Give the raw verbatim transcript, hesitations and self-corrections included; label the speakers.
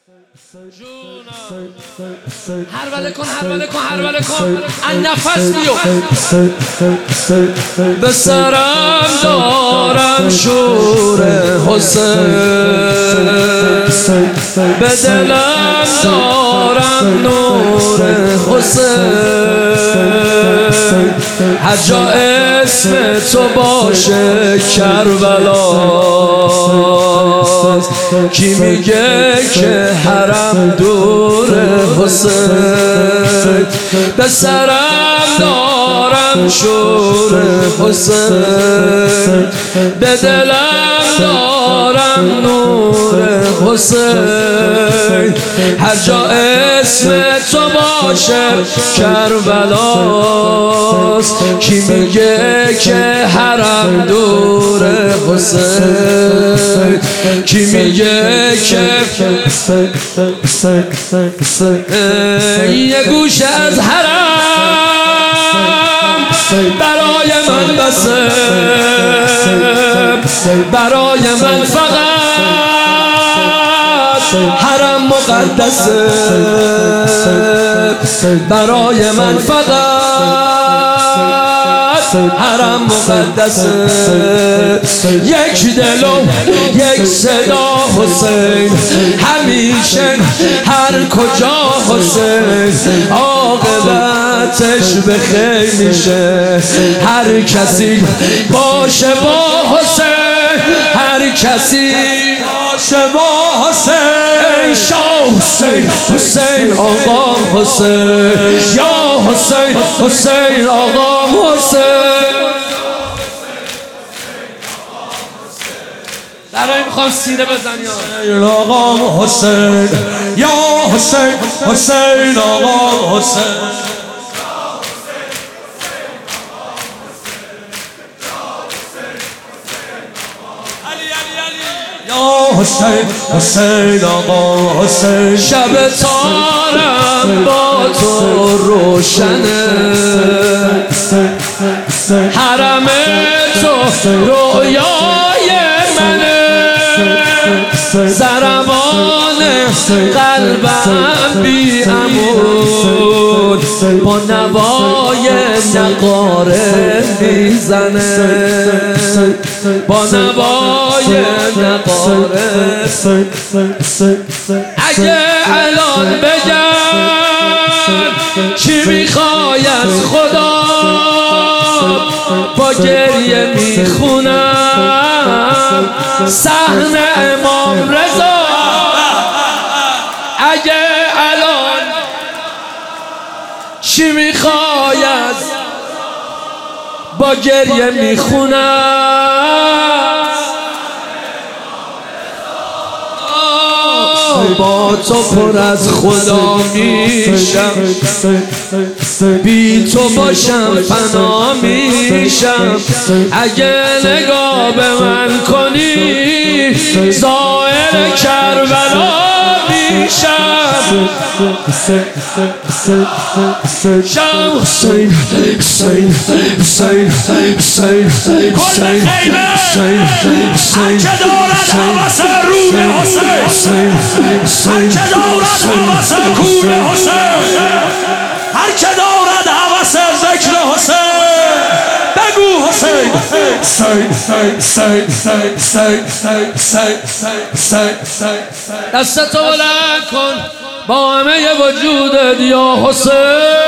Speaker 1: هر وله کن هر وله کن هر وله کن ان نفس بیو به سرم دارم شور حسین به دلم دارم نور حسین هر جا اسم تو باشه کربلاست کی میگه که حرم دور حسین به سرم دارم شور حسین به دلم دارم نور حسین هر جا اسم تو باشه کربلاست کی میگه که حرم دور حسین کی میگه که یه گوشه از حرم برای من بسه برای من فقط حرم مقدسه برای من فقط حرم مقدسه یک دل و یک صدا حسین همیشه هر کجا حسین عاقبتش به خیر میشه هر کسی باشه با حسین هر کسی باشه با حسین شاه حسین حسین آقا حسین یا حسین حسین آقا حسین برای میخوام سینه بزنی آقا حسین یا حسین حسین آقا حسین یا حسین حسین آقا حسین شب تارم با تو روشنه حرم تو رویای منه زربان قلبم بی عمود با نوای نقاره میزنه با نوای نقاره اگه الان بگم چی میخوای از خدا با گریه میخونم صحن امام رضا اگه الان چی میخوای از با گریه میخونم با تو پر از خدا میشم بی تو باشم فنا میشم اگه نگاه به من کنی زائر کربلا میشم شم حسین حسین حسین حسین حسین حسین حسین که دارد حوث روح حسین هر که دارد حوث کوی حسین هر که دارد حوث ذکر حسین بگو حسین دستتو بلند کن با همه وجودت یا حسین